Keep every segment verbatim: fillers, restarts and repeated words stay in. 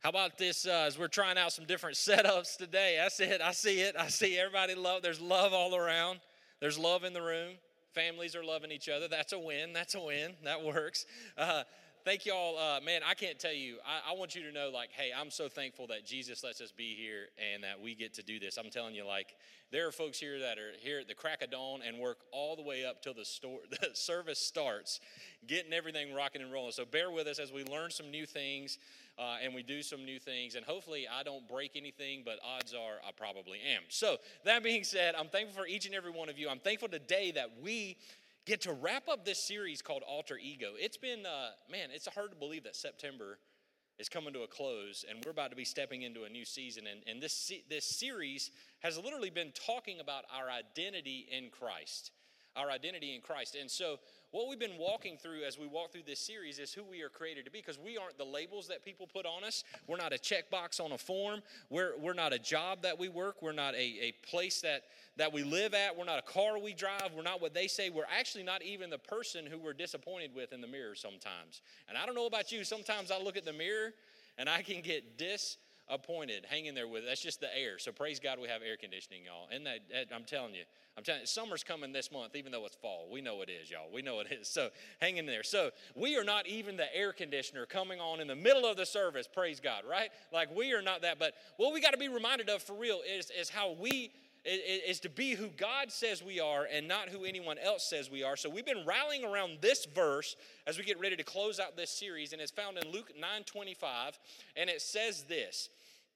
How about this, uh, as we're trying out some different setups today? That's it. I see it. I see everybody love. There's love all around. There's love in the room. Families are loving each other. That's a win. That's a win. That works. Uh, thank you all. Uh, man, I can't tell you. I, I want you to know, like, hey, I'm so thankful that Jesus lets us be here and that we get to do this. I'm telling you, like, there are folks here that are here at the crack of dawn and work all the way up till the, store, the service starts, getting everything rocking and rolling. So bear with us as we learn some new things uh, and we do some new things. And hopefully I don't break anything, but odds are I probably am. So that being said, I'm thankful for each and every one of you. I'm thankful today that we get to wrap up this series called Alter Ego. It's been, uh, man, it's hard to believe that September is coming to a close, and we're about to be stepping into a new season. And, and this, this series has literally been talking about our identity in Christ. Our identity in Christ. And so what we've been walking through as we walk through this series is who we are created to be, because we aren't the labels that people put on us. We're not a checkbox on a form. We're, we're not a job that we work. We're not a, a place that, that we live at. We're not a car we drive. We're not what they say. We're actually not even the person who we're disappointed with in the mirror sometimes. And I don't know about you. Sometimes I look at the mirror and I can get disappointed. Appointed, hang in there with it. That's just the air. So praise God we have air conditioning, y'all. And that, that I'm telling you, I'm telling you, summer's coming this month, even though it's fall. We know it is, y'all. We know it is. So hang in there. So we are not even the air conditioner coming on in the middle of the service. Praise God, right? Like we are not that. But what we got to be reminded of for real is, is how we is to be who God says we are and not who anyone else says we are. So we've been rallying around this verse as we get ready to close out this series, and it's found in Luke nine twenty-five, and it says this: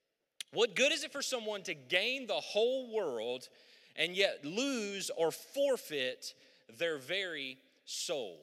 what good is it for someone to gain the whole world and yet lose or forfeit their very soul?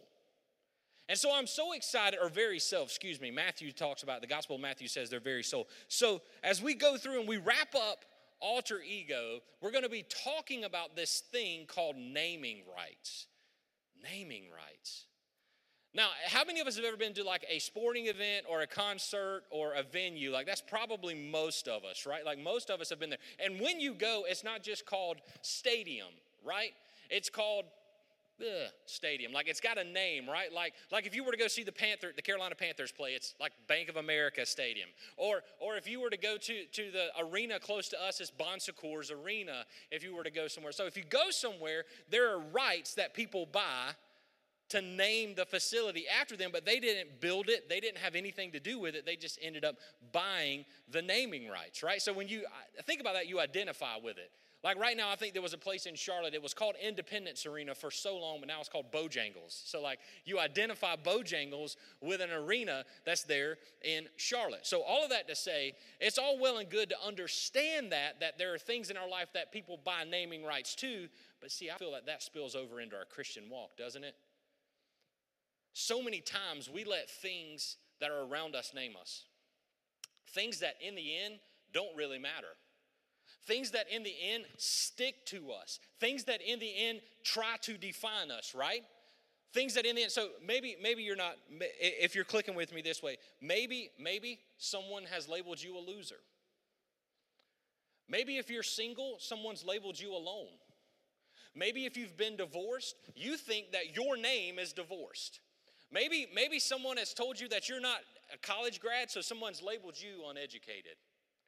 And so I'm so excited, or very self, excuse me, Matthew talks about, the Gospel of Matthew says their very soul. So as we go through and we wrap up Alter Ego, we're going to be talking about this thing called naming rights. Naming rights. Now, how many of us have ever been to like a sporting event or a concert or a venue? Like that's probably most of us, right? Like most of us have been there. And when you go, it's not just called stadium, right? It's called ugh, stadium. Like it's got a name, right? Like, like if you were to go see the Panther, the Carolina Panthers play, it's like Bank of America Stadium. Or, or if you were to go to, to the arena close to us, it's Bon Secours Arena. If you were to go somewhere, so if you go somewhere, there are rights that people buy to name the facility after them, but they didn't build it. They didn't have anything to do with it. They just ended up buying the naming rights, right? So when you think about that, you identify with it. Like right now, I think there was a place in Charlotte. It was called Independence Arena for so long, but now it's called Bojangles. So like you identify Bojangles with an arena that's there in Charlotte. So all of that to say, it's all well and good to understand that, that there are things in our life that people buy naming rights to. But see, I feel that that spills over into our Christian walk, doesn't it? So many times we let things that are around us name us. Things that in the end don't really matter. Things that in the end stick to us. Things that in the end try to define us, right? Things that in the end, so maybe maybe you're not, if you're clicking with me this way, maybe, maybe someone has labeled you a loser. Maybe if you're single, someone's labeled you alone. Maybe if you've been divorced, you think that your name is divorced. Maybe, maybe someone has told you that you're not a college grad, so someone's labeled you uneducated.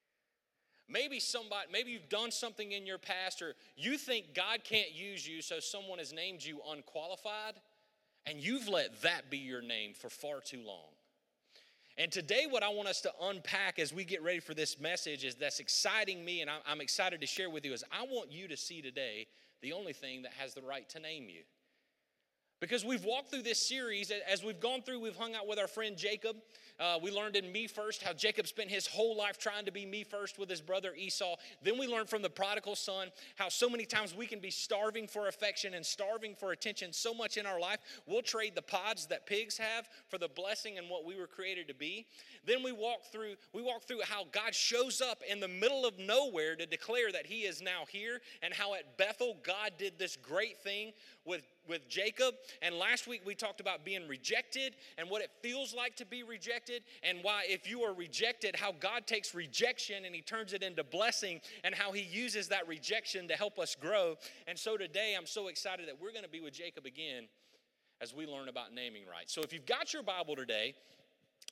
Maybe somebody, maybe you've done something in your past, or you think God can't use you, so someone has named you unqualified, and you've let that be your name for far too long. And today what I want us to unpack as we get ready for this message is that's exciting me, and I'm excited to share with you, is I want you to see today the only thing that has the right to name you. Because we've walked through this series, as we've gone through, we've hung out with our friend Jacob. Uh, we learned in Me First how Jacob spent his whole life trying to be me first with his brother Esau. Then we learned from the prodigal son how so many times we can be starving for affection and starving for attention so much in our life. We'll trade the pods that pigs have for the blessing and what we were created to be. Then we walk through, we walk through how God shows up in the middle of nowhere to declare that he is now here, and how at Bethel God did this great thing with with Jacob. And last week we talked about being rejected and what it feels like to be rejected, and why if you are rejected, how God takes rejection and he turns it into blessing, and how he uses that rejection to help us grow. And so today I'm so excited that we're going to be with Jacob again as we learn about naming rights. So if you've got your Bible today,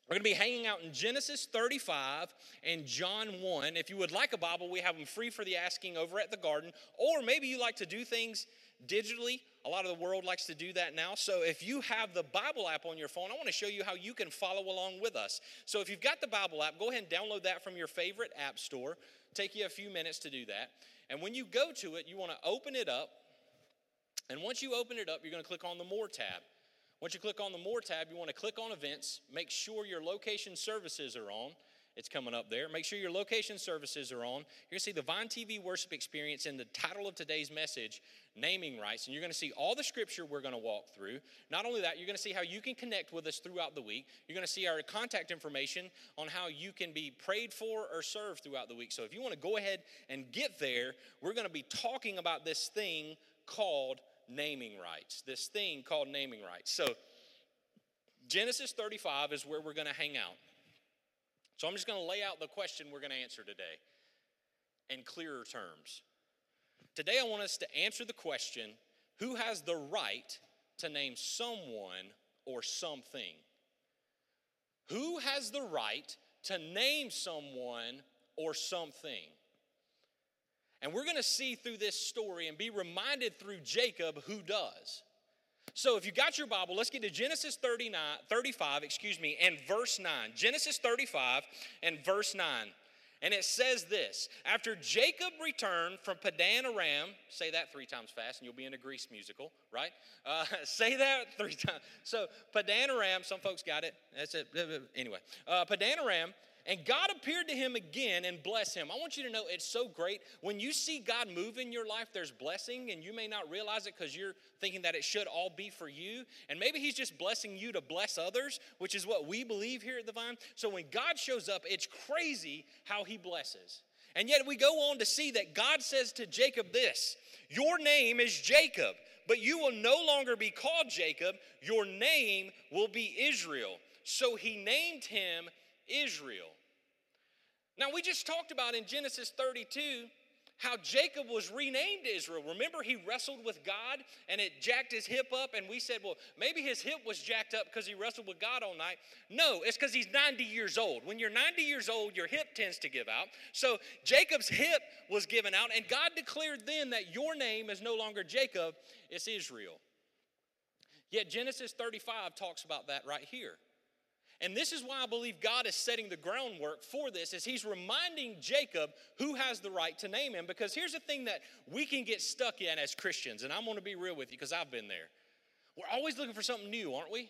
We're going to be hanging out in Genesis thirty-five and John one. If you would like a Bible, we have them free for the asking over at the garden. Or maybe you like to do things digitally. A lot of the world likes to do that now. So if you have the Bible app on your phone, I want to show you how you can follow along with us. So if you've got the Bible app, go ahead and download that from your favorite app store. Take you a few minutes to do that. And when you go to it, you want to open it up. And once you open it up, you're going to click on the More tab. Once you click on the More tab, you want to click on Events. Make sure your location services are on. It's coming up there. Make sure your location services are on. You're going to see the Vine T V Worship Experience in the title of today's message, Naming Rights. And you're going to see all the scripture we're going to walk through. Not only that, you're going to see how you can connect with us throughout the week. You're going to see our contact information on how you can be prayed for or served throughout the week. So if you want to go ahead and get there, we're going to be talking about this thing called naming rights. This thing called naming rights. So Genesis thirty-five is where we're going to hang out. So I'm just going to lay out the question we're going to answer today in clearer terms. Today I want us to answer the question, who has the right to name someone or something? Who has the right to name someone or something? And we're going to see through this story and be reminded through Jacob who does. So if you got your Bible, let's get to Genesis thirty-nine, thirty-five, excuse me, and verse nine. Genesis thirty-five and verse nine. And it says this: after Jacob returned from Padan Aram, say that three times fast and you'll be in a Grease musical, right? Uh, say that three times. So Padan Aram, some folks got it. That's it. Anyway, uh, Padan Aram. And God appeared to him again and blessed him. I want you to know it's so great. When you see God move in your life, there's blessing, and you may not realize it because you're thinking that it should all be for you. And maybe he's just blessing you to bless others, which is what we believe here at the Vine. So when God shows up, it's crazy how he blesses. And yet we go on to see that God says to Jacob this: your name is Jacob, but you will no longer be called Jacob. Your name will be Israel. So he named him Israel. Now, we just talked about in Genesis thirty-two how Jacob was renamed Israel. Remember, he wrestled with God and it jacked his hip up, and we said, well, maybe his hip was jacked up because he wrestled with God all night. No, it's because he's ninety years old. When you're ninety years old, your hip tends to give out. So Jacob's hip was given out, and God declared then that your name is no longer Jacob, it's Israel. Yet Genesis thirty-five talks about that right here. And this is why I believe God is setting the groundwork for this, is he's reminding Jacob who has the right to name him. Because here's the thing that we can get stuck in as Christians, and I'm going to be real with you because I've been there. We're always looking for something new, aren't we?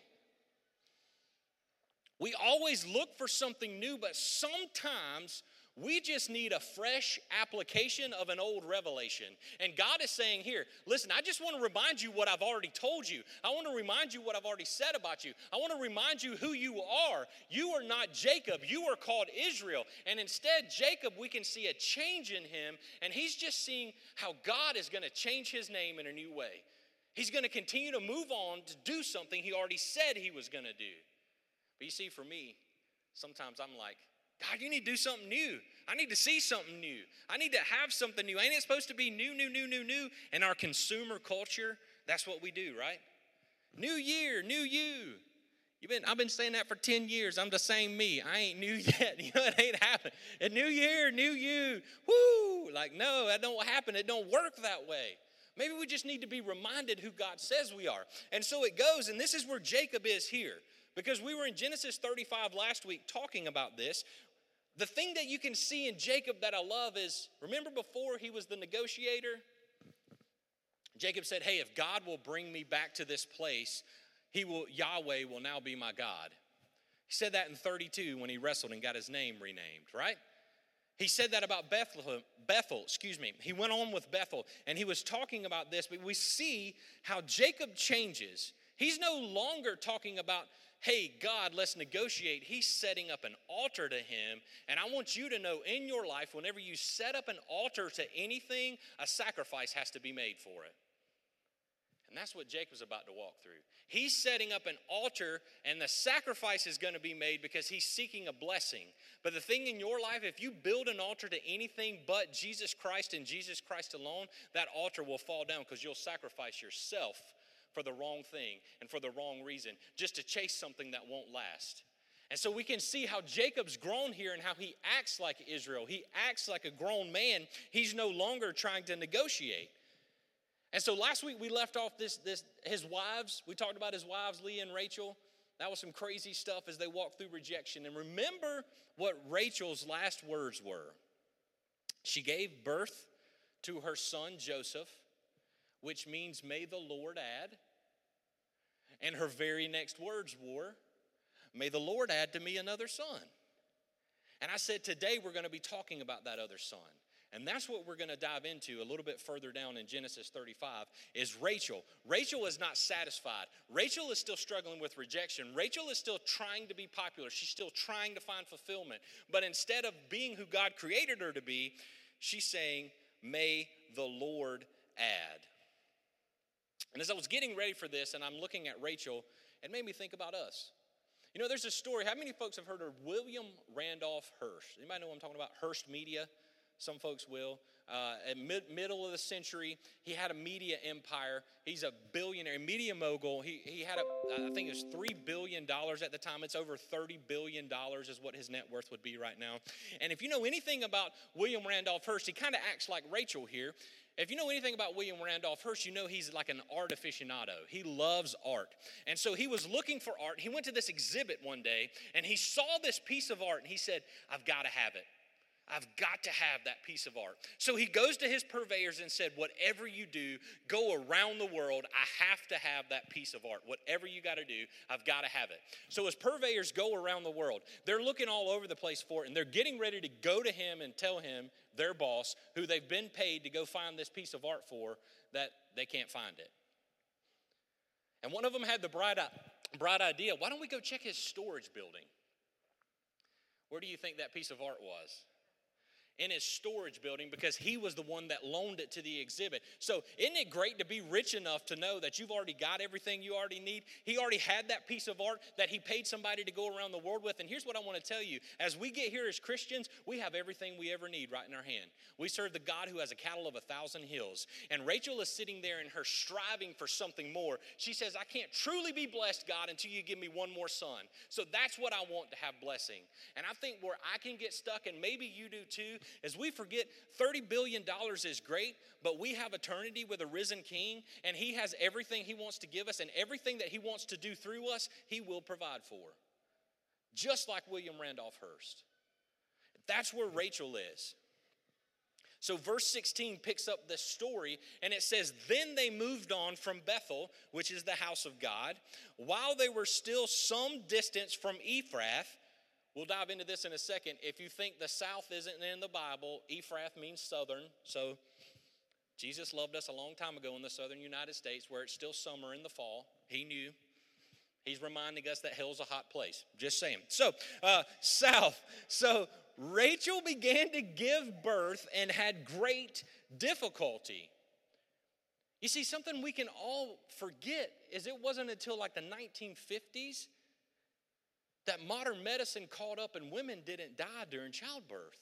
We always look for something new, but sometimes we just need a fresh application of an old revelation. And God is saying here, listen, I just want to remind you what I've already told you. I want to remind you what I've already said about you. I want to remind you who you are. You are not Jacob. You are called Israel. And instead, Jacob, we can see a change in him, and he's just seeing how God is going to change his name in a new way. He's going to continue to move on to do something he already said he was going to do. But you see, for me, sometimes I'm like, God, you need to do something new. I need to see something new. I need to have something new. Ain't it supposed to be new, new, new, new, new? In our consumer culture, that's what we do, right? New year, new you. You've been, I've been saying that for ten years. I'm the same me. I ain't new yet. You know, it ain't happened. A new year, new you. Woo! Like, no, that don't happen. It don't work that way. Maybe we just need to be reminded who God says we are. And so it goes, and this is where Jacob is here. Because we were in Genesis thirty-five last week talking about this. The thing that you can see in Jacob that I love is, remember before he was the negotiator? Jacob said, hey, if God will bring me back to this place, he will, Yahweh will now be my God. He said that in thirty-two when he wrestled and got his name renamed, right? He said that about Bethlehem, Bethel, excuse me. He went on with Bethel, and he was talking about this, but we see how Jacob changes. He's no longer talking about, hey, God, let's negotiate. He's setting up an altar to him. And I want you to know in your life, whenever you set up an altar to anything, a sacrifice has to be made for it. And that's what Jacob's about to walk through. He's setting up an altar, and the sacrifice is going to be made because he's seeking a blessing. But the thing in your life, if you build an altar to anything but Jesus Christ and Jesus Christ alone, that altar will fall down because you'll sacrifice yourself for the wrong thing and for the wrong reason, just to chase something that won't last. And so we can see how Jacob's grown here and how he acts like Israel. He acts like a grown man. He's no longer trying to negotiate. And so last week we left off this, this his wives. We talked about his wives, Leah and Rachel. That was some crazy stuff as they walked through rejection. And remember what Rachel's last words were. She gave birth to her son Joseph, which means may the Lord add. And her very next words were, may the Lord add to me another son. And I said today we're going to be talking about that other son. And that's what we're going to dive into a little bit further down in Genesis thirty-five is Rachel. Rachel is not satisfied. Rachel is still struggling with rejection. Rachel is still trying to be popular. She's still trying to find fulfillment. But instead of being who God created her to be, she's saying, may the Lord add. And as I was getting ready for this and I'm looking at Rachel, it made me think about us. You know, there's a story. How many folks have heard of William Randolph Hearst? Anybody know what I'm talking about? Hearst Media? Some folks will. Uh, at mid, middle of the century, he had a media empire. He's a billionaire, media mogul. He he had, a, I think it was three billion dollars at the time. It's over thirty billion dollars is what his net worth would be right now. And if you know anything about William Randolph Hearst, he kind of acts like Rachel here. If you know anything about William Randolph Hearst, you know he's like an art aficionado. He loves art. And so he was looking for art. He went to this exhibit one day, and he saw this piece of art, and he said, I've got to have it. I've got to have that piece of art. So he goes to his purveyors and said, whatever you do, go around the world. I have to have that piece of art. Whatever you got to do, I've got to have it. So his purveyors go around the world. They're looking all over the place for it, and they're getting ready to go to him and tell him, their boss, who they've been paid to go find this piece of art for, that they can't find it. And one of them had the bright, bright idea, why don't we go check his storage building? Where do you think that piece of art was? In his storage building, because he was the one that loaned it to the exhibit. So isn't it great to be rich enough to know that you've already got everything you already need? He already had that piece of art that he paid somebody to go around the world with. And here's what I want to tell you. As we get here as Christians, we have everything we ever need right in our hand. We serve the God who has a cattle of a thousand hills. And Rachel is sitting there in her striving for something more. She says, I can't truly be blessed, God, until you give me one more son. So that's what I want to have blessing. And I think where I can get stuck, and maybe you do too, as we forget thirty billion dollars is great, but we have eternity with a risen king, and he has everything he wants to give us, and everything that he wants to do through us, he will provide for. Just like William Randolph Hearst. That's where Rachel is. So verse sixteen picks up this story, and it says, then they moved on from Bethel, which is the house of God, while they were still some distance from Ephrath. We'll dive into this in a second. If you think the South isn't in the Bible, Ephrath means southern. So Jesus loved us a long time ago in the southern United States where it's still summer in the fall. He knew. He's reminding us that hell's a hot place. Just saying. So, uh, south. So Rachel began to give birth and had great difficulty. You see, something we can all forget is it wasn't until like the nineteen fifties that modern medicine caught up and women didn't die during childbirth.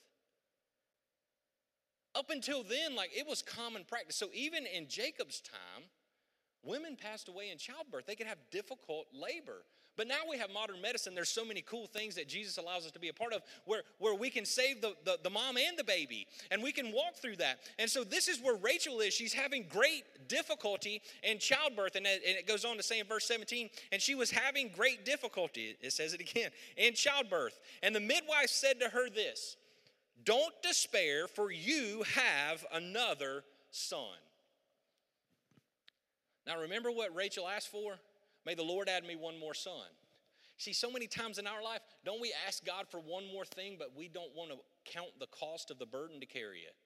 Up until then, like it was common practice. So even in Jacob's time, women passed away in childbirth. They could have difficult labor. But now we have modern medicine. There's so many cool things that Jesus allows us to be a part of where, where we can save the, the, the mom and the baby. And we can walk through that. And so this is where Rachel is. She's having great difficulty in childbirth. And it, and it goes on to say in verse seventeen, and she was having great difficulty, it says it again, in childbirth. And the midwife said to her this, don't despair, for you have another son. Now remember what Rachel asked for? May the Lord add me one more son. See, so many times in our life, don't we ask God for one more thing, but we don't want to count the cost of the burden to carry it.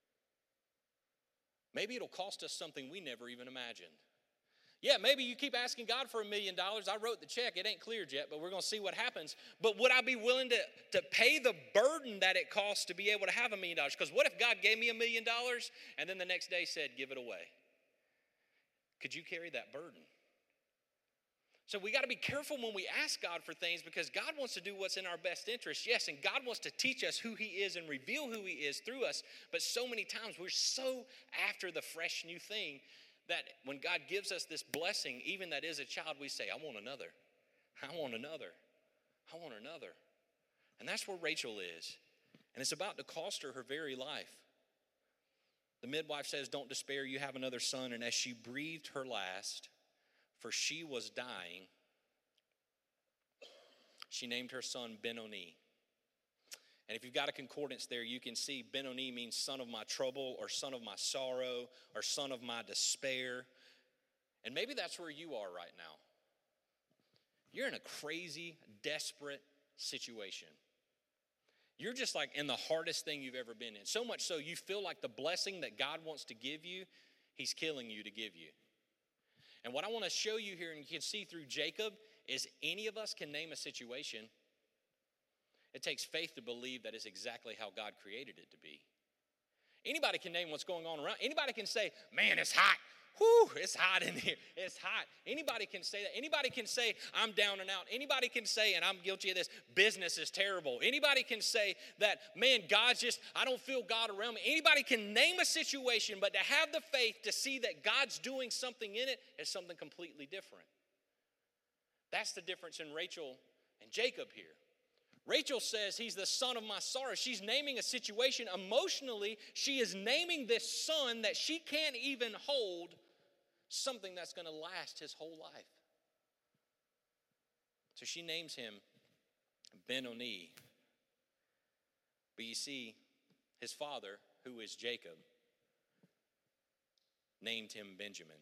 Maybe it'll cost us something we never even imagined. Yeah, maybe you keep asking God for a million dollars. I wrote the check. It ain't cleared yet, but we're going to see what happens. But would I be willing to, to pay the burden that it costs to be able to have a million dollars? Because what if God gave me a million dollars and then the next day said, give it away? Could you carry that burden? So we got to be careful when we ask God for things because God wants to do what's in our best interest. Yes, and God wants to teach us who he is and reveal who he is through us. But so many times we're so after the fresh new thing that when God gives us this blessing, even that is a child, we say, I want another. I want another. I want another. And that's where Rachel is. And it's about to cost her her very life. The midwife says, don't despair, you have another son. And as she breathed her last, for she was dying, she named her son Ben-Oni. And if you've got a concordance there, you can see Ben-Oni means son of my trouble, or son of my sorrow, or son of my despair. And maybe that's where you are right now. You're in a crazy, desperate situation. You're just like in the hardest thing you've ever been in. So much so you feel like the blessing that God wants to give you, he's killing you to give you. And what I want to show you here, and you can see through Jacob, is any of us can name a situation. It takes faith to believe that it's exactly how God created it to be. Anybody can name what's going on around. Anybody can say, man, it's hot. Whew, it's hot in here. It's hot. Anybody can say that. Anybody can say, I'm down and out. Anybody can say, and I'm guilty of this, business is terrible. Anybody can say that, man, God's just, I don't feel God around me. Anybody can name a situation, but to have the faith to see that God's doing something in it is something completely different. That's the difference in Rachel and Jacob here. Rachel says he's the son of my sorrow. She's naming a situation. Emotionally, she is naming this son that she can't even hold something that's going to last his whole life. So she names him Ben-Oni. But you see, his father, who is Jacob, named him Benjamin.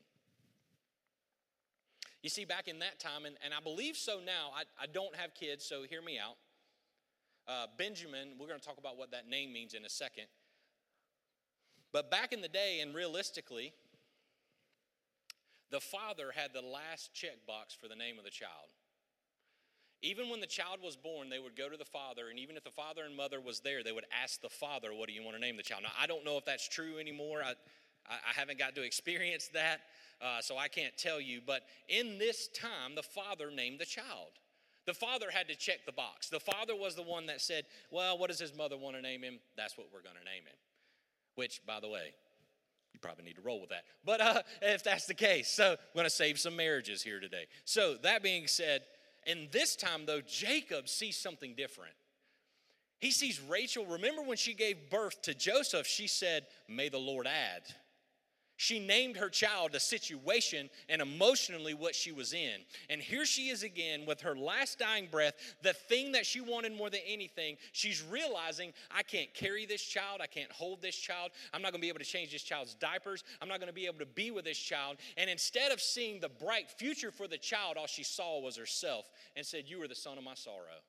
You see, back in that time, and, and I believe so now, I, I don't have kids, so hear me out. Uh, Benjamin, we're going to talk about what that name means in a second. But back in the day, and realistically, the father had the last checkbox for the name of the child. Even when the child was born, they would go to the father, and even if the father and mother was there, they would ask the father, what do you want to name the child? Now, I don't know if that's true anymore. I, I haven't got to experience that, uh, so I can't tell you. But in this time, the father named the child. The father had to check the box. The father was the one that said, well, what does his mother want to name him? That's what we're going to name him. Which, by the way, you probably need to roll with that. But uh, if that's the case, so I'm going to save some marriages here today. So that being said, in this time, though, Jacob sees something different. He sees Rachel. Remember when she gave birth to Joseph, she said, may the Lord add. She named her child a situation and emotionally what she was in. And here she is again with her last dying breath, the thing that she wanted more than anything. She's realizing, I can't carry this child. I can't hold this child. I'm not going to be able to change this child's diapers. I'm not going to be able to be with this child. And instead of seeing the bright future for the child, all she saw was herself and said, you are the son of my sorrow.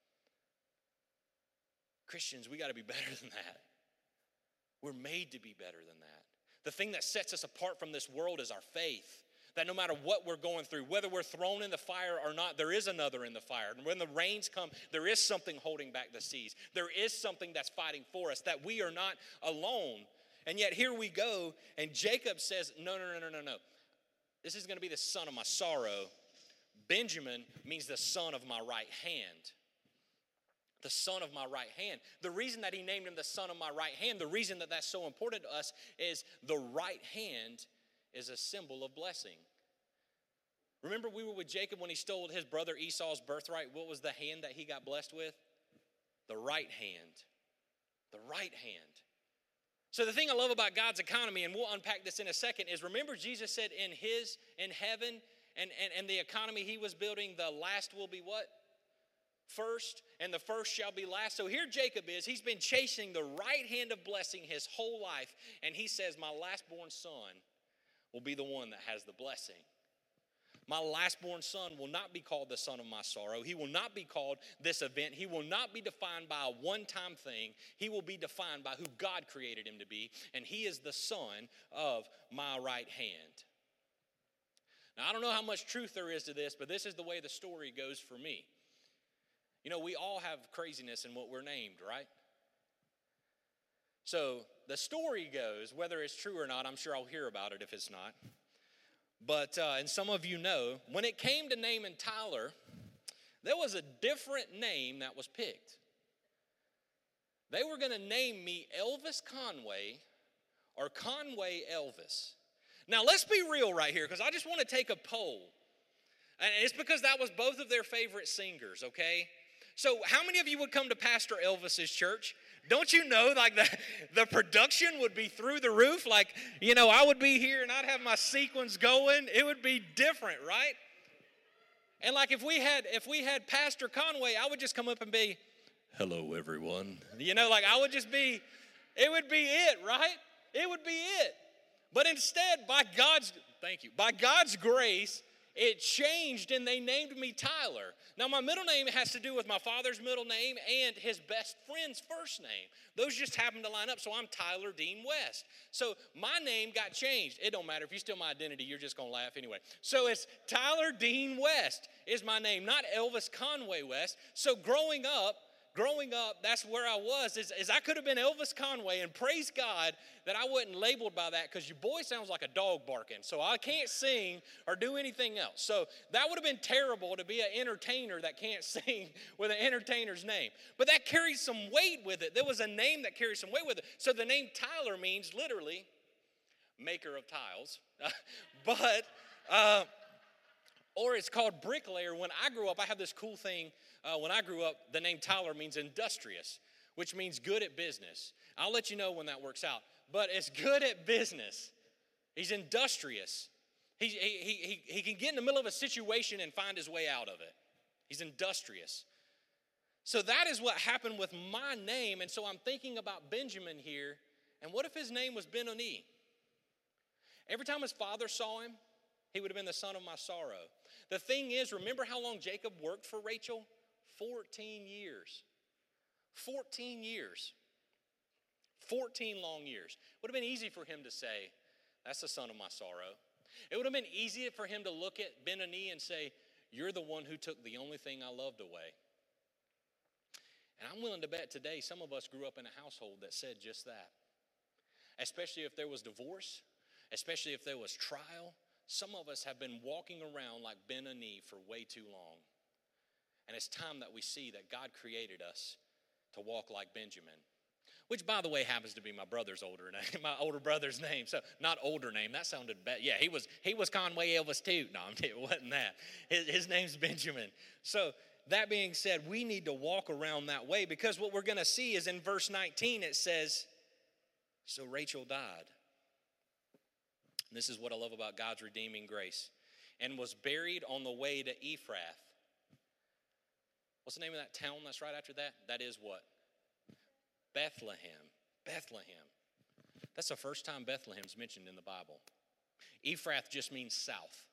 Christians, we got to be better than that. We're made to be better than that. The thing that sets us apart from this world is our faith. That no matter what we're going through, whether we're thrown in the fire or not, there is another in the fire. And when the rains come, there is something holding back the seas. There is something that's fighting for us, that we are not alone. And yet here we go, and Jacob says, no, no, no, no, no, no. This is going to be the son of my sorrow. Benjamin means the son of my right hand. The son of my right hand. The reason that he named him the son of my right hand, the reason that that's so important to us is the right hand is a symbol of blessing. Remember we were with Jacob when he stole his brother Esau's birthright. What was the hand that he got blessed with? The right hand. The right hand. So the thing I love about God's economy, and we'll unpack this in a second, is remember Jesus said in his, in heaven, and, and, and the economy he was building, the last will be what? First, and the first shall be last. So here Jacob is. He's been chasing the right hand of blessing his whole life. And he says, my last-born son will be the one that has the blessing. My last-born son will not be called the son of my sorrow. He will not be called this event. He will not be defined by a one-time thing. He will be defined by who God created him to be. And he is the son of my right hand. Now, I don't know how much truth there is to this, but this is the way the story goes for me. You know, we all have craziness in what we're named, right? So the story goes, whether it's true or not, I'm sure I'll hear about it if it's not. But, uh, and some of you know, when it came to naming Tyler, there was a different name that was picked. They were going to name me Elvis Conway or Conway Elvis. Now, let's be real right here, because I just want to take a poll. And it's because that was both of their favorite singers, okay? so how many of you would come to Pastor Elvis's church? Don't you know, like, the, the production would be through the roof? Like, you know, I would be here and I'd have my sequence going. It would be different, right? And like if we had if we had Pastor Conway, I would just come up and be, hello, everyone. You know, like I would just be, it would be it, right? It would be it. But instead, by God's, thank you, by God's grace, it changed and they named me Tyler. Now, my middle name has to do with my father's middle name and his best friend's first name. Those just happen to line up, so I'm Tyler Dean West. So my name got changed. It don't matter. If you steal my identity, you're just going to laugh anyway. So it's Tyler Dean West is my name, not Elvis Conway West. So growing up, Growing up, that's where I was, is, is I could have been Elvis Conway, and praise God that I wasn't labeled by that, because your boy sounds like a dog barking, so I can't sing or do anything else. So that would have been terrible to be an entertainer that can't sing with an entertainer's name. But that carries some weight with it. There was a name that carries some weight with it. So the name Tyler means literally maker of tiles. but, uh, or it's called bricklayer. When I grew up, I have this cool thing. Uh, when I grew up, the name Tyler means industrious, which means good at business. I'll let you know when that works out. But it's good at business. He's industrious. He, he, he, he can get in the middle of a situation and find his way out of it. He's industrious. So that is what happened with my name. And so I'm thinking about Benjamin here. And what if his name was Ben-Oni? Every time his father saw him, he would have been the son of my sorrow. The thing is, remember how long Jacob worked for Rachel? fourteen years. fourteen years. fourteen long years. It would have been easy for him to say, that's the son of my sorrow. It would have been easy for him to look at Ben-Oni and say, you're the one who took the only thing I loved away. And I'm willing to bet today some of us grew up in a household that said just that. Especially if there was divorce, especially if there was trial. Some of us have been walking around like Ben-Oni for way too long. And it's time that we see that God created us to walk like Benjamin. Which, by the way, happens to be my brother's older name, my older brother's name. So, not older name. That sounded bad. Yeah, he was he was Conway Elvis too. No, it wasn't that. His, his name's Benjamin. So, that being said, we need to walk around that way, because what we're going to see is in verse nineteen, it says, so Rachel died. And this is what I love about God's redeeming grace. And was buried on the way to Ephrath. What's the name of that town that's right after that? That is what? Bethlehem. Bethlehem. That's the first time Bethlehem's mentioned in the Bible. Ephrath just means south.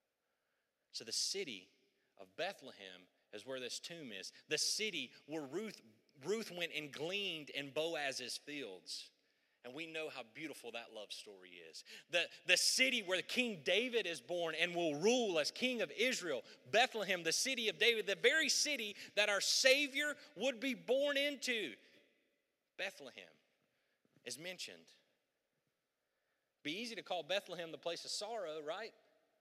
So the city of Bethlehem is where this tomb is. The city where Ruth, Ruth went and gleaned in Boaz's fields. And we know how beautiful that love story is. The, the city where King David is born and will rule as king of Israel. Bethlehem, the city of David, the very city that our Savior would be born into. Bethlehem is mentioned. Be easy to call Bethlehem the place of sorrow, right?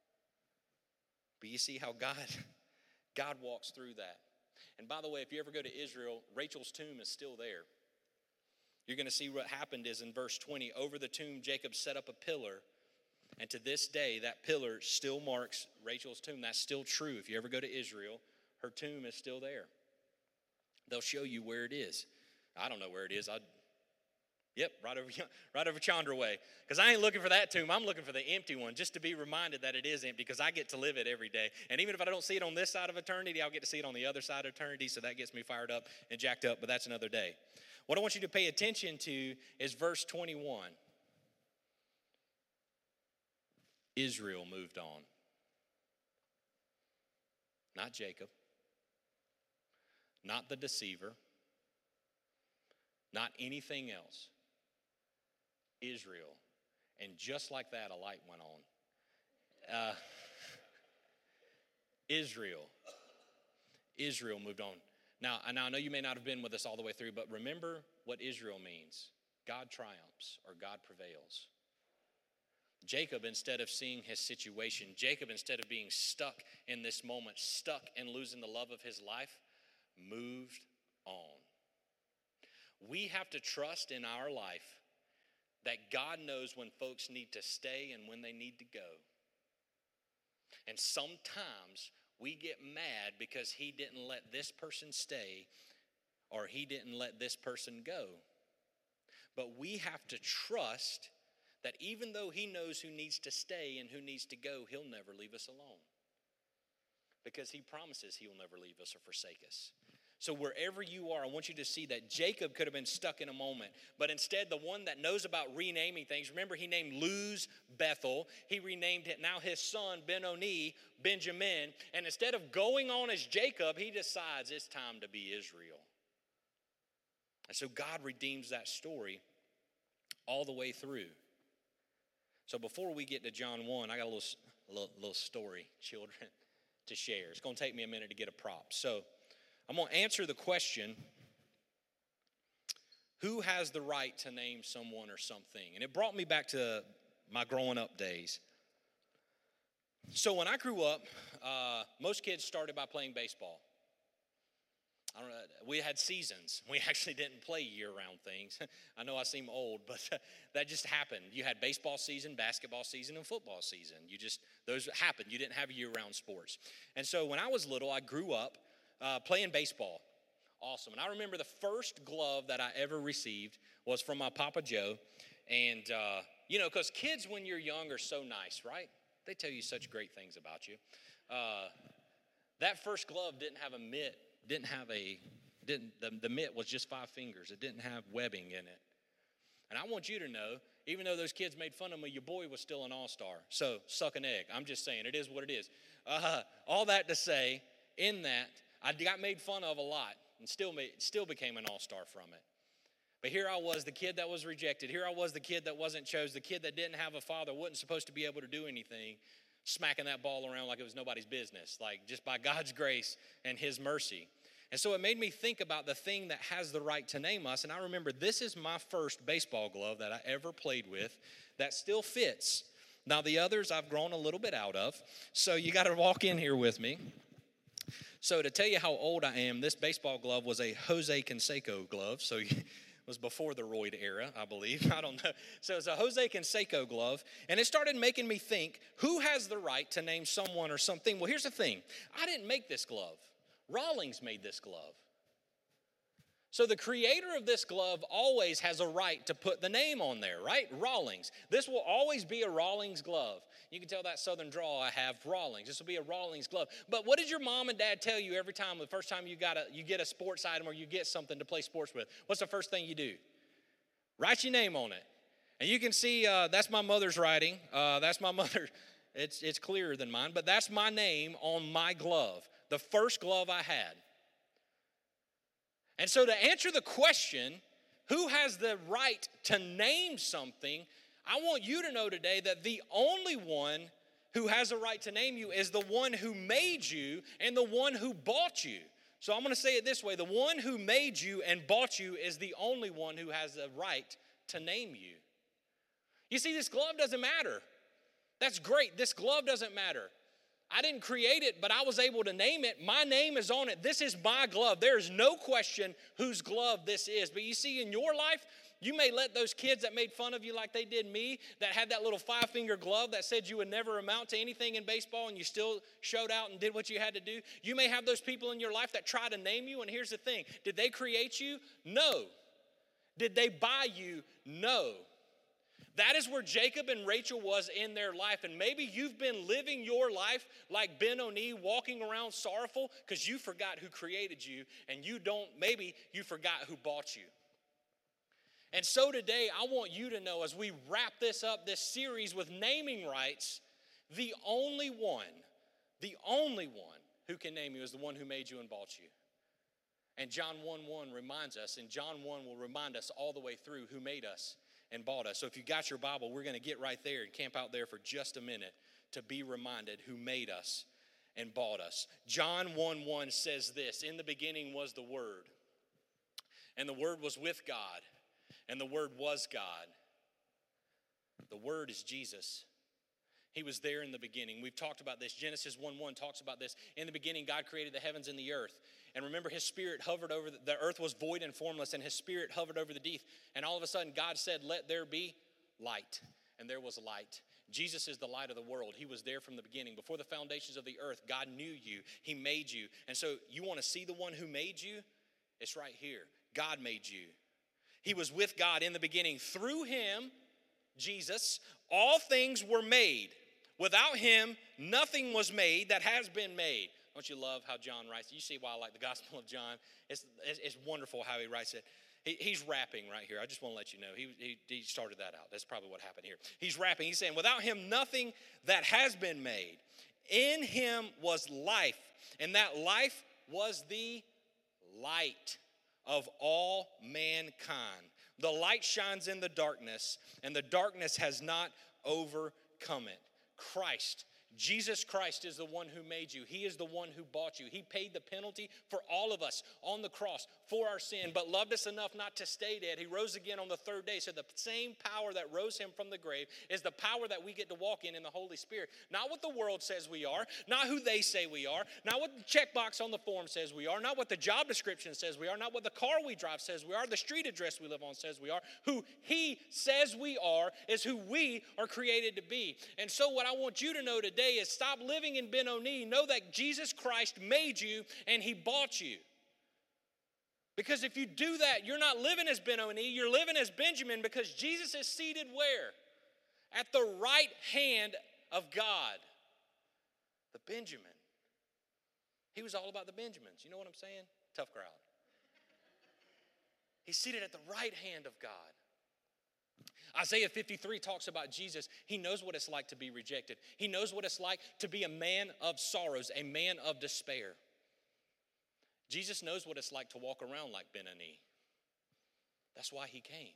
But you see how God, God walks through that. And by the way, if you ever go to Israel, Rachel's tomb is still there. You're going to see what happened is in verse twenty, over the tomb, Jacob set up a pillar. And to this day, that pillar still marks Rachel's tomb. That's still true. If you ever go to Israel, her tomb is still there. They'll show you where it is. I don't know where it is. I'd, yep, right over, right over Chandra way. Because I ain't looking for that tomb. I'm looking for the empty one, just to be reminded that it is empty, because I get to live it every day. And even if I don't see it on this side of eternity, I'll get to see it on the other side of eternity. So that gets me fired up and jacked up, but that's another day. What I want you to pay attention to is verse twenty-one. Israel moved on. Not Jacob. Not the deceiver. Not anything else. Israel. And just like that, a light went on. Uh, Israel. Israel moved on. Now, now, I know you may not have been with us all the way through, but remember what Israel means. God triumphs, or God prevails. Jacob, instead of seeing his situation, Jacob, instead of being stuck in this moment, stuck and losing the love of his life, moved on. We have to trust in our life that God knows when folks need to stay and when they need to go. And sometimes We get mad because he didn't let this person stay or he didn't let this person go. But we have to trust that even though he knows who needs to stay and who needs to go, he'll never leave us alone. Because he promises he will never leave us or forsake us. So wherever you are, I want you to see that Jacob could have been stuck in a moment. But instead, the one that knows about renaming things, remember he named Luz Bethel. He renamed it now his son Ben-Oni, Benjamin. And instead of going on as Jacob, he decides it's time to be Israel. And so God redeems that story all the way through. So before we get to John one, I got a little, little, little story, children, to share. It's going to take me a minute to get a prop. So I'm going to answer the question, who has the right to name someone or something? And it brought me back to my growing up days. So when I grew up, uh, most kids started by playing baseball. I don't know, we had seasons. We actually didn't play year-round things. I know I seem old, but that just happened. You had baseball season, basketball season, and football season. You just, those happened. You didn't have year-round sports. And so when I was little, I grew up uh, playing baseball. Awesome. And I remember the first glove that I ever received was from my Papa Joe. And, uh, you know, because kids when you're young are so nice, right? They tell you such great things about you. Uh, that first glove didn't have a mitt. Didn't have a, didn't the, the mitt was just five fingers. It didn't have webbing in it. And I want you to know, even though those kids made fun of me, your boy was still an all-star. So suck an egg. I'm just saying, it is what it is. Uh, all that to say, in that, I got made fun of a lot and still made, still became an all-star from it. But here I was, the kid that was rejected. Here I was, the kid that wasn't chosen, the kid that didn't have a father, wasn't supposed to be able to do anything, smacking that ball around like it was nobody's business, like just by God's grace and his mercy. And so it made me think about the thing that has the right to name us. And I remember this is my first baseball glove that I ever played with that still fits. Now the others I've grown a little bit out of. So you got to walk in here with me. So to tell you how old I am, this baseball glove was a Jose Canseco glove. So it was before the roid era, I believe. I don't know. So it's a Jose Canseco glove. And it started making me think, who has the right to name someone or something? Well, here's the thing. I didn't make this glove. Rawlings made this glove. So the creator of this glove always has a right to put the name on there, right? Rawlings. This will always be a Rawlings glove. You can tell that southern drawl I have, Rawlings. This will be a Rawlings glove. But what did your mom and dad tell you every time, the first time you got a, you get a sports item or you get something to play sports with? What's the first thing you do? Write your name on it. And you can see uh, that's my mother's writing. Uh, that's my mother. It's, it's clearer than mine, but that's my name on my glove. The first glove I had. And so to answer the question, who has the right to name something, I want you to know today that the only one who has a right to name you is the one who made you and the one who bought you. So I'm going to say it this way. The one who made you and bought you is the only one who has the right to name you. You see, this glove doesn't matter. That's great. This glove doesn't matter. I didn't create it, but I was able to name it. My name is on it. This is my glove. There is no question whose glove this is. But you see, in your life, you may let those kids that made fun of you like they did me, that had that little five-finger glove that said you would never amount to anything in baseball and you still showed out and did what you had to do. You may have those people in your life that try to name you, and here's the thing. Did they create you? No. Did they buy you? No. That is where Jacob and Rachel was in their life. And maybe you've been living your life like Ben-Oni, walking around sorrowful because you forgot who created you, and you don't, maybe you forgot who bought you. And so today, I want you to know as we wrap this up, this series with naming rights, the only one, the only one who can name you is the one who made you and bought you. And John one one reminds us, and John one will remind us all the way through who made us and bought us. So if you got your Bible, we're going to get right there and camp out there for just a minute to be reminded who made us and bought us. John one one says this, in the beginning was the Word, and the Word was with God, and the Word was God. The Word is Jesus. He was there in the beginning. We've talked about this. Genesis one one talks about this. In the beginning, God created the heavens and the earth. And remember, his spirit hovered over, the, the earth was void and formless, and his spirit hovered over the deep. And all of a sudden, God said, let there be light. And there was light. Jesus is the light of the world. He was there from the beginning. Before the foundations of the earth, God knew you. He made you. And so you want to see the one who made you? It's right here. God made you. He was with God in the beginning. Through him, Jesus, all things were made. Without him, nothing was made that has been made. Don't you love how John writes? You see why I like the Gospel of John. It's, it's, it's wonderful how he writes it. He, he's rapping right here. I just want to let you know. He, he, he started that out. That's probably what happened here. He's rapping. He's saying, without him, nothing that has been made. In him was life, and that life was the light of all mankind. The light shines in the darkness, and the darkness has not overcome it. Christ, Jesus Christ is the one who made you. He is the one who bought you. He paid the penalty for all of us on the cross for our sin, but loved us enough not to stay dead. He rose again on the third day. So the same power that rose him from the grave is the power that we get to walk in in the Holy Spirit. Not what the world says we are, not who they say we are, not what the checkbox on the form says we are, not what the job description says we are, not what the car we drive says we are, the street address we live on says we are. Who he says we are is who we are created to be. And so what I want you to know today is stop living in Ben-Oni. Know that Jesus Christ made you and he bought you. Because if you do that, you're not living as Ben-Oni, you're living as Benjamin, because Jesus is seated where? At the right hand of God. The Benjamin. He was all about the Benjamins. You know what I'm saying? Tough crowd. He's seated at the right hand of God. Isaiah fifty-three talks about Jesus. He knows what it's like to be rejected. He knows what it's like to be a man of sorrows, a man of despair. Jesus knows what it's like to walk around like Ben-Ani. That's why he came.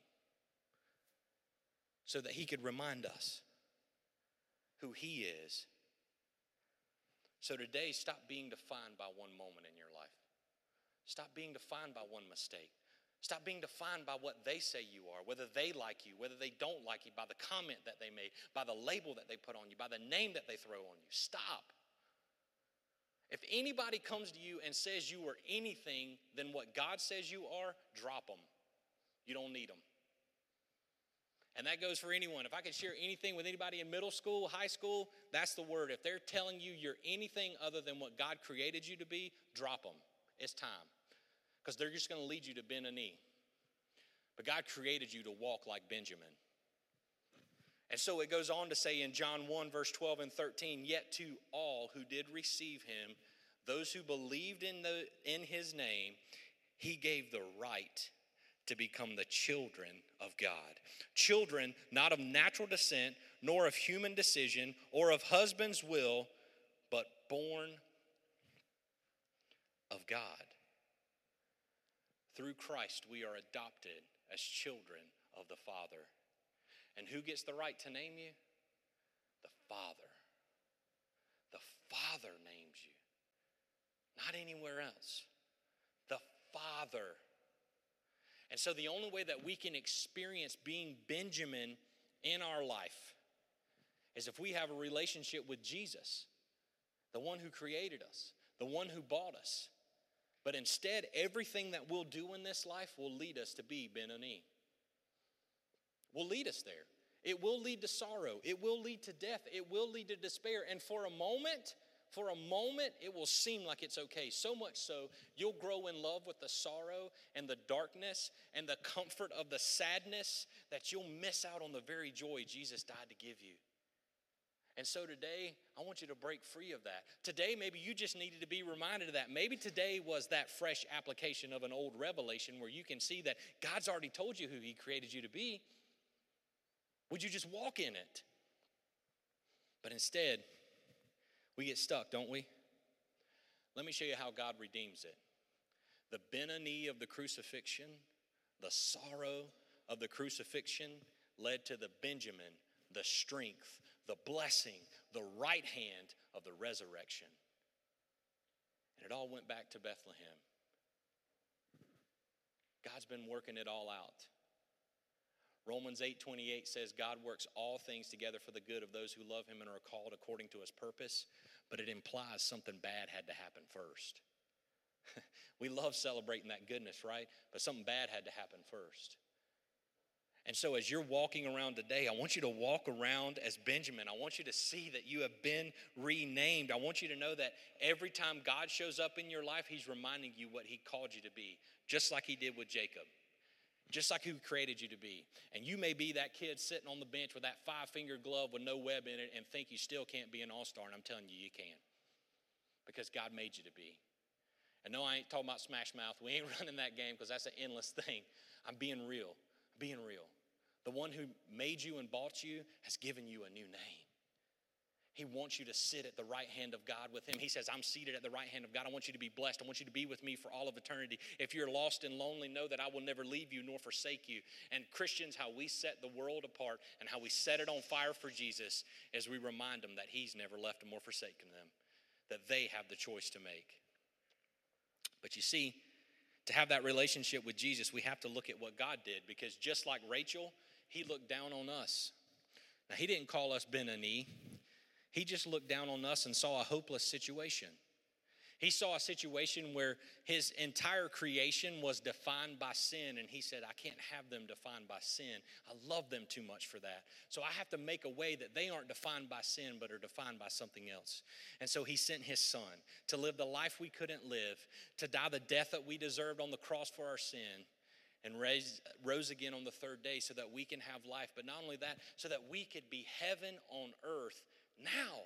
So that he could remind us who he is. So today, stop being defined by one moment in your life. Stop being defined by one mistake. Stop being defined by what they say you are, whether they like you, whether they don't like you, by the comment that they made, by the label that they put on you, by the name that they throw on you. Stop. If anybody comes to you and says you are anything than what God says you are, drop them. You don't need them. And that goes for anyone. If I could share anything with anybody in middle school, high school, that's the word. If they're telling you you're anything other than what God created you to be, drop them. It's time. Because they're just going to lead you to bend a knee. But God created you to walk like Benjamin. And so it goes on to say in John one, verse twelve and thirteen, yet to all who did receive him, those who believed in, the, in his name, he gave the right to become the children of God. Children not of natural descent, nor of human decision, or of husband's will, but born of God. Through Christ, we are adopted as children of the Father. And who gets the right to name you? The Father. The Father names you. Not anywhere else. The Father. And so the only way that we can experience being Benjamin in our life is if we have a relationship with Jesus, the one who created us, the one who bought us. But instead, everything that we'll do in this life will lead us to be Ben-Ani. Will lead us there. It will lead to sorrow. It will lead to death. It will lead to despair. And for a moment, for a moment, it will seem like it's okay. So much so, you'll grow in love with the sorrow and the darkness and the comfort of the sadness that you'll miss out on the very joy Jesus died to give you. And so today, I want you to break free of that. Today, maybe you just needed to be reminded of that. Maybe today was that fresh application of an old revelation where you can see that God's already told you who he created you to be. Would you just walk in it? But instead, we get stuck, don't we? Let me show you how God redeems it. The Ben-Ani of the crucifixion, the sorrow of the crucifixion led to the Benjamin, the strength, the blessing, the right hand of the resurrection. And it all went back to Bethlehem. God's been working it all out. Romans eight twenty-eight says God works all things together for the good of those who love him and are called according to his purpose, but it implies something bad had to happen first. We love celebrating that goodness, right? But something bad had to happen first. And so as you're walking around today, I want you to walk around as Benjamin. I want you to see that you have been renamed. I want you to know that every time God shows up in your life, he's reminding you what he called you to be, just like he did with Jacob, just like who created you to be. And you may be that kid sitting on the bench with that five-finger glove with no web in it and think you still can't be an all-star, and I'm telling you, you can, because God made you to be. And no, I ain't talking about Smash Mouth. We ain't running that game because that's an endless thing. I'm being real. I'm being real. The one who made you and bought you has given you a new name. He wants you to sit at the right hand of God with him. He says, I'm seated at the right hand of God. I want you to be blessed. I want you to be with me for all of eternity. If you're lost and lonely, know that I will never leave you nor forsake you. And Christians, how we set the world apart and how we set it on fire for Jesus is we remind them that he's never left them or forsaken them, that they have the choice to make. But you see, to have that relationship with Jesus, we have to look at what God did, because just like Rachel, he looked down on us. Now, he didn't call us Ben-Ani. He just looked down on us and saw a hopeless situation. He saw a situation where his entire creation was defined by sin, and he said, I can't have them defined by sin. I love them too much for that. So I have to make a way that they aren't defined by sin, but are defined by something else. And so he sent his son to live the life we couldn't live, to die the death that we deserved on the cross for our sin, and raised, rose again on the third day so that we can have life. But not only that, so that we could be heaven on earth now.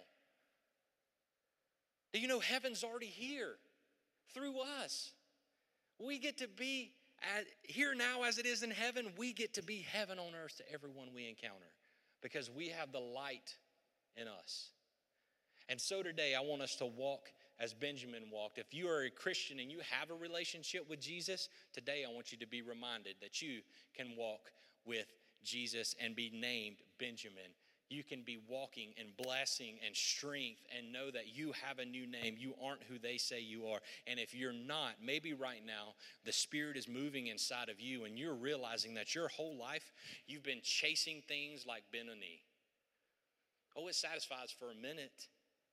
Do you know heaven's already here through us? We get to be at, here now as it is in heaven. We get to be heaven on earth to everyone we encounter because we have the light in us. And so today I want us to walk as Benjamin walked. If you are a Christian and you have a relationship with Jesus, today I want you to be reminded that you can walk with Jesus and be named Benjamin. You can be walking in blessing and strength and know that you have a new name. You aren't who they say you are. And if you're not, maybe right now the Spirit is moving inside of you and you're realizing that your whole life you've been chasing things like Ben-Ani. Oh, it satisfies for a minute,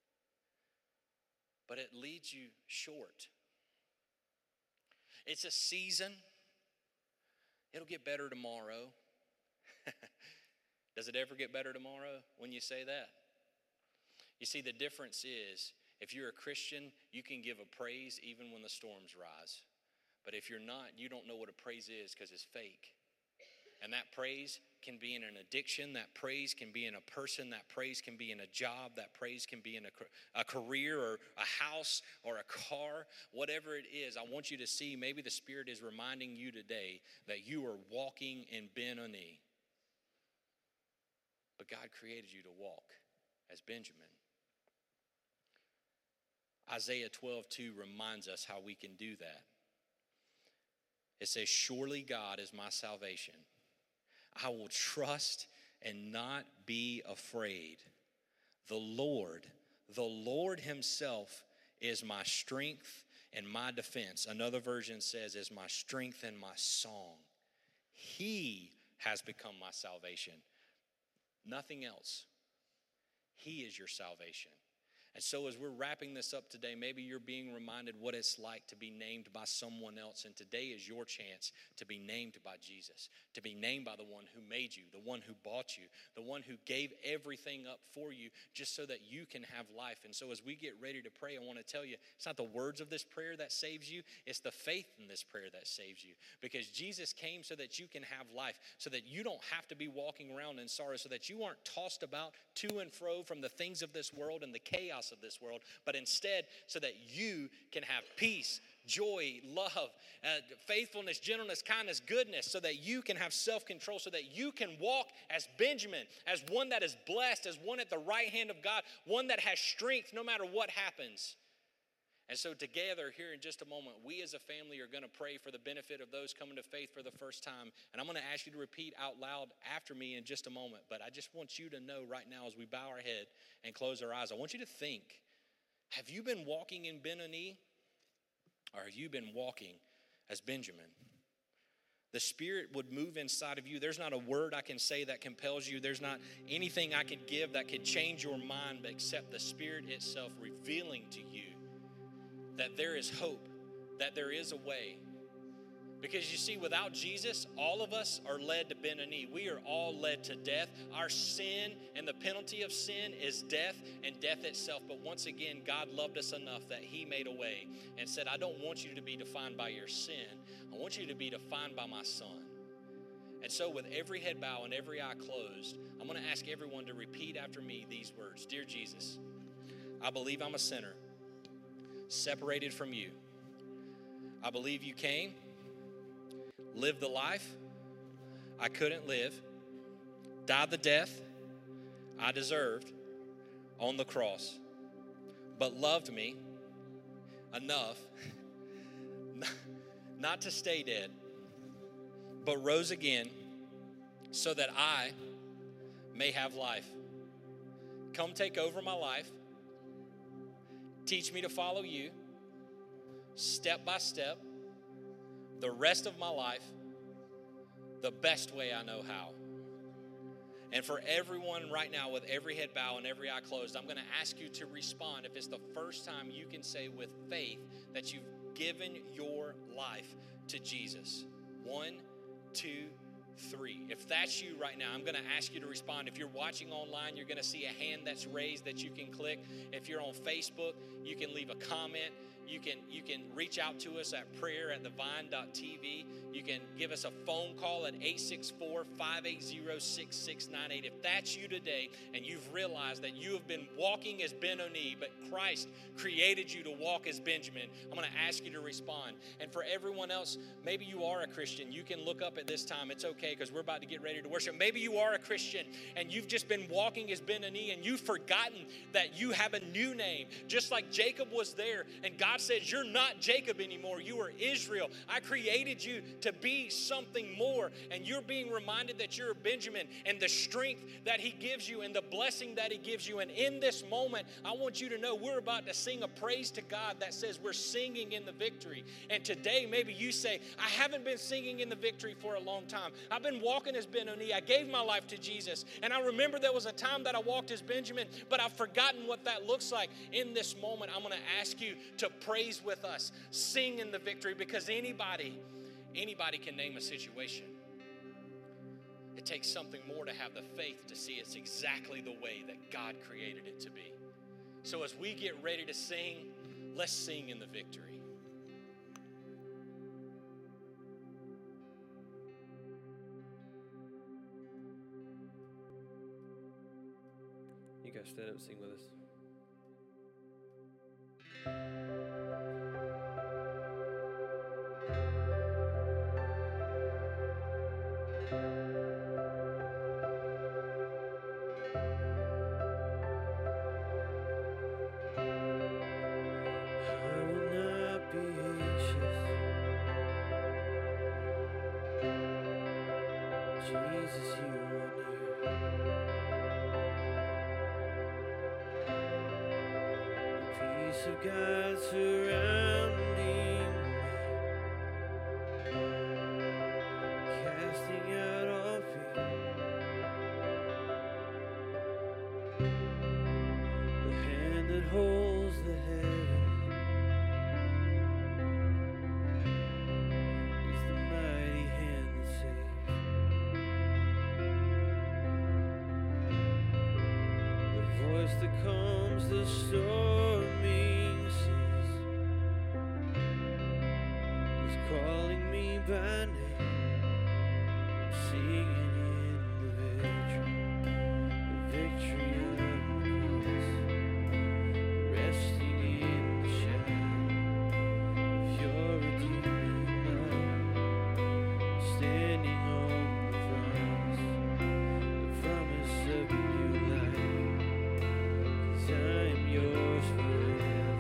but it leads you short. It's a season. It'll get better tomorrow. Does it ever get better tomorrow when you say that? You see, the difference is if you're a Christian, you can give a praise even when the storms rise. But if you're not, you don't know what a praise is because it's fake. And that praise can be in an addiction. That praise can be in a person. That praise can be in a job. That praise can be in a, a career or a house or a car. Whatever it is, I want you to see maybe the Spirit is reminding you today that you are walking in Ben-Ani. But God created you to walk as Benjamin. Isaiah twelve two reminds us how we can do that. It says, surely God is my salvation. I will trust and not be afraid. The Lord, the Lord himself is my strength and my defense. Another version says is my strength and my song. He has become my salvation. Nothing else. He is your salvation. And so as we're wrapping this up today, maybe you're being reminded what it's like to be named by someone else. And today is your chance to be named by Jesus, to be named by the one who made you, the one who bought you, the one who gave everything up for you just so that you can have life. And so as we get ready to pray, I want to tell you, it's not the words of this prayer that saves you, it's the faith in this prayer that saves you. Because Jesus came so that you can have life, so that you don't have to be walking around in sorrow, so that you aren't tossed about to and fro from the things of this world and the chaos of this world, but instead so that you can have peace, joy, love, uh, faithfulness, gentleness, kindness, goodness, so that you can have self-control, so that you can walk as Benjamin, as one that is blessed, as one at the right hand of God, one that has strength no matter what happens. And so together here in just a moment, we as a family are going to pray for the benefit of those coming to faith for the first time. And I'm going to ask you to repeat out loud after me in just a moment. But I just want you to know right now as we bow our head and close our eyes, I want you to think, have you been walking in Ben-Ani? Or have you been walking as Benjamin? The Spirit would move inside of you. There's not a word I can say that compels you. There's not anything I can give that could change your mind except the Spirit itself revealing to you that there is hope, that there is a way, Because you see, without Jesus, all of us are led to bend a knee. We are all led to death. Our sin and the penalty of sin is death and death itself. But once again, God loved us enough that he made a way and said, I don't want you to be defined by your sin. I want you to be defined by my son. And so with every head bowed and every eye closed, I'm going to ask everyone to repeat after me these words. Dear Jesus, I believe I'm a sinner, separated from you. I believe you came, lived the life I couldn't live, died the death I deserved on the cross, but loved me enough not to stay dead, but rose again so that I may have life. Come take over my life. Teach me to follow you step by step, the rest of my life, the best way I know how. And for everyone right now, with every head bowed and every eye closed, I'm going to ask you to respond. If it's the first time you can say with faith that you've given your life to Jesus. One, two, three. If that's you right now, I'm going to ask you to respond. If you're watching online, you're going to see a hand that's raised that you can click. If you're on Facebook, you can leave a comment. You can you can reach out to us at prayer at the vine dot t v. You can give us a phone call at eight six four, five eight zero, six six nine eight. If that's you today and you've realized that you have been walking as Ben-Oni, but Christ created you to walk as Benjamin, I'm going to ask you to respond. And for everyone else, maybe you are a Christian. You can look up at this time. It's okay because we're about to get ready to worship. Maybe you are a Christian and you've just been walking as Ben-Oni and you've forgotten that you have a new name. Just like Jacob was there and God says, you're not Jacob anymore. You are Israel. I created you to be something more. And you're being reminded that you're a Benjamin and the strength that he gives you and the blessing that he gives you. And in this moment, I want you to know we're about to sing a praise to God that says we're singing in the victory. And today, maybe you say, I haven't been singing in the victory for a long time. I've been walking as Ben-Oni. I gave my life to Jesus. And I remember there was a time that I walked as Benjamin, but I've forgotten what that looks like. In this moment, I'm going to ask you to praise with us, sing in the victory, because anybody, anybody can name a situation. It takes something more to have the faith to see it's exactly the way that God created it to be. So as we get ready to sing, let's sing in the victory. You guys stand up and sing with us. God surrounding me, casting out all fear. The hand that holds the heavens is the mighty hand that saves. The voice that calms the stormy calling me by name, I'm singing in the victory, the victory of the cross, resting in the shadow of your redeeming love, standing on the promise, the promise of a new life, 'cause I'm yours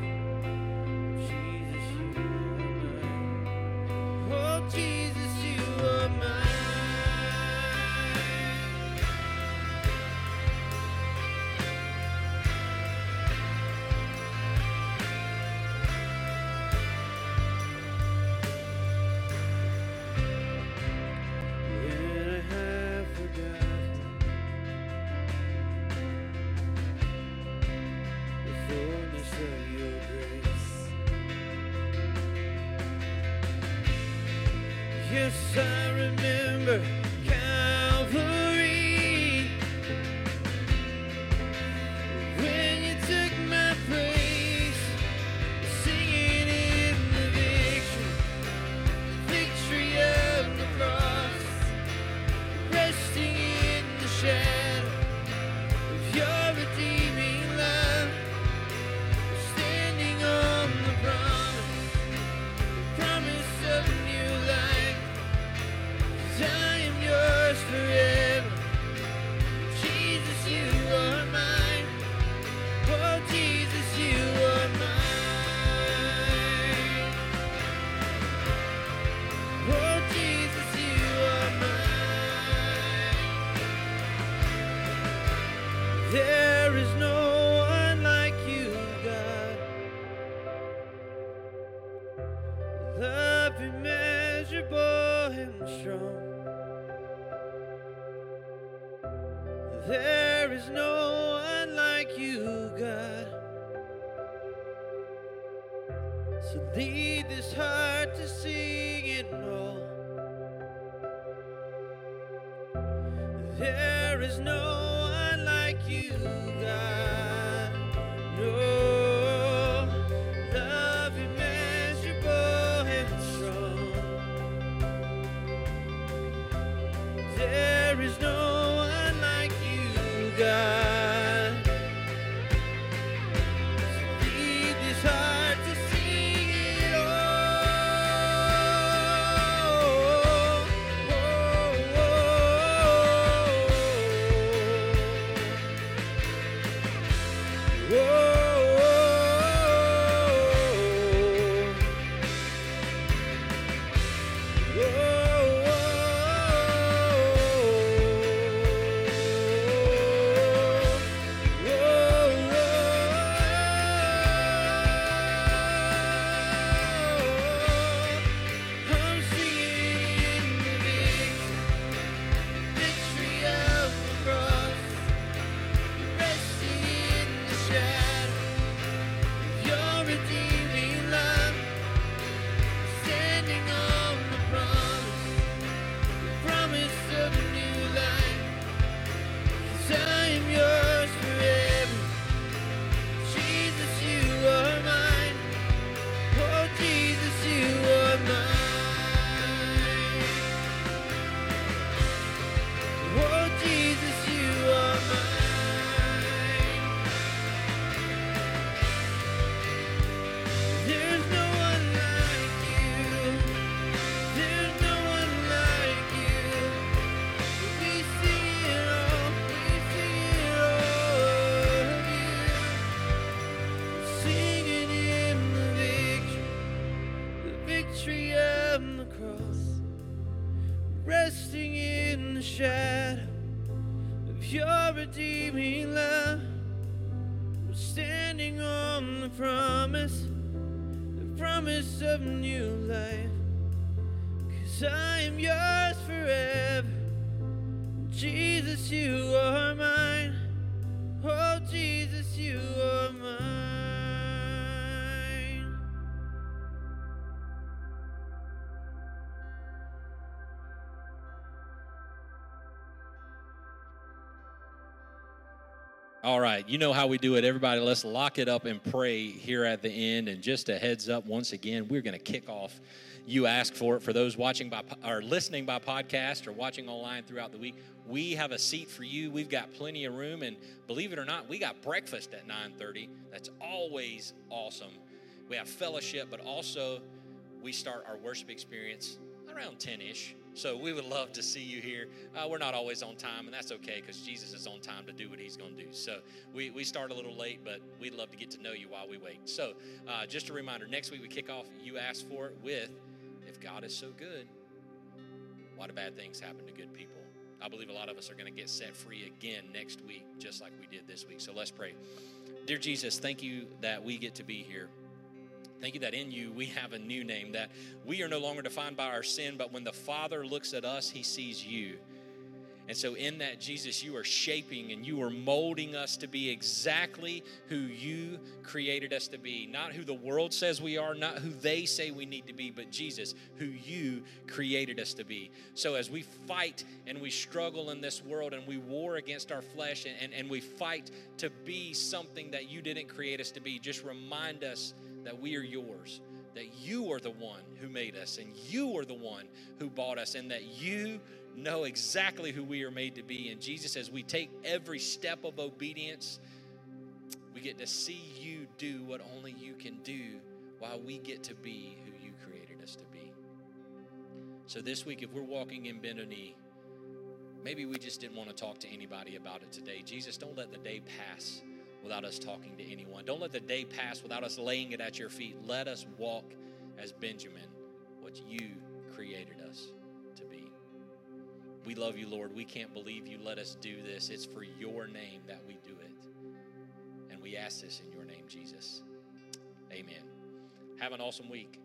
forever, Jesus, you are mine. Oh, Jesus, you Yes, I remember Calvary, when you took my place, singing in the victory, victory of the cross, resting in the shadow of your redeeming love, standing on the promise, the promise of new life. 'Cause I am yours forever. Jesus, you are mine. Oh, Jesus, you are mine. Oh, Jesus, you are mine. There is no one like you, God. Love immeasurable and strong. There is no one like you, God. So lead this heart to sing and roll. There is no one like you, God. No. Love immeasurable and strong. There is no one like you, God. So lead this heart to sing it all. Oh, oh, oh. Oh, I'm singing the victory of the cross, resting in the shadow of your redeeming love, standing on the promise, the promise of a new life. 'Cause I am yours forever. Jesus, you are mine. Oh, Jesus, you are mine. Oh, Jesus, you are mine. There's no one like you. There's no one like you. We sing it all. We sing it all of you. Singing in the victory, the victory of the cross, resting in the shadow of your redeeming love. We're standing on the promise, the promise of new life. 'Cause I am yours forever. Jesus, you are mine. Oh, Jesus, you are mine. All right, you know how we do it. Everybody, let's lock it up and pray here at the end. And just a heads up, once again, we're going to kick off You Ask For It. For those watching by or listening by podcast or watching online throughout the week, we have a seat for you. We've got plenty of room, and believe it or not, we got breakfast at nine thirty. That's always awesome. We have fellowship, but also we start our worship experience around ten-ish. So we would love to see you here. Uh, we're not always on time, and that's okay because Jesus is on time to do what he's going to do. So we, we start a little late, but we'd love to get to know you while we wait. So uh, just a reminder, next week we kick off You Ask For It with, if God is so good, why do bad things happen to good people? I believe a lot of us are going to get set free again next week, just like we did this week. So let's pray. Dear Jesus, thank you that we get to be here. Thank you that in you we have a new name, that we are no longer defined by our sin, but when the Father looks at us, he sees you. And so in that, Jesus, you are shaping and you are molding us to be exactly who you created us to be. Not who the world says we are, not who they say we need to be, but Jesus, who you created us to be. So as we fight and we struggle in this world and we war against our flesh and, and, and we fight to be something that you didn't create us to be, just remind us that we are yours, that you are the one who made us and you are the one who bought us, and that you know exactly who we are made to be. And Jesus, as we take every step of obedience, we get to see you do what only you can do while we get to be who you created us to be. So this week, if we're walking in bend a knee, maybe we just didn't want to talk to anybody about it today. Jesus, don't let the day pass without us talking to anyone. Don't let the day pass without us laying it at your feet. Let us walk as Benjamin, what you created us to be. We love you, Lord. We can't believe you let us do this. It's for your name that we do it. And we ask this in your name, Jesus. Amen. Have an awesome week.